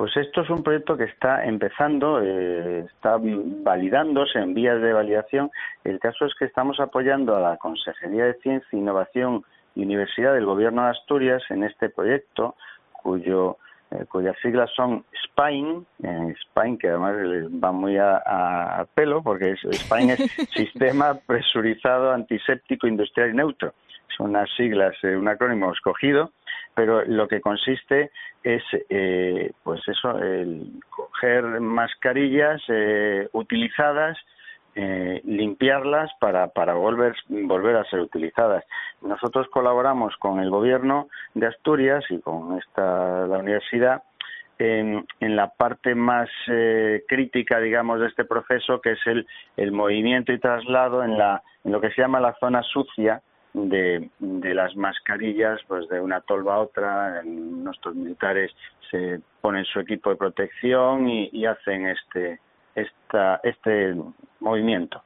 Pues esto es un proyecto que está empezando, está validándose en vías de validación. El caso es que estamos apoyando a la Consejería de Ciencia, Innovación y Universidad del Gobierno de Asturias en este proyecto, cuyas siglas son SPINE, que además va muy a pelo, porque SPINE es Sistema Presurizado Antiséptico Industrial y Neutro. Son unas siglas, un acrónimo escogido, pero lo que consiste es, pues eso, el coger mascarillas utilizadas, limpiarlas para volver a ser utilizadas. Nosotros colaboramos con el Gobierno de Asturias y con la universidad en la parte más crítica, digamos, de este proceso, que es el movimiento y traslado en lo que se llama la zona sucia de las mascarillas, pues de una tolva a otra. Nuestros militares se ponen su equipo de protección y hacen este movimiento.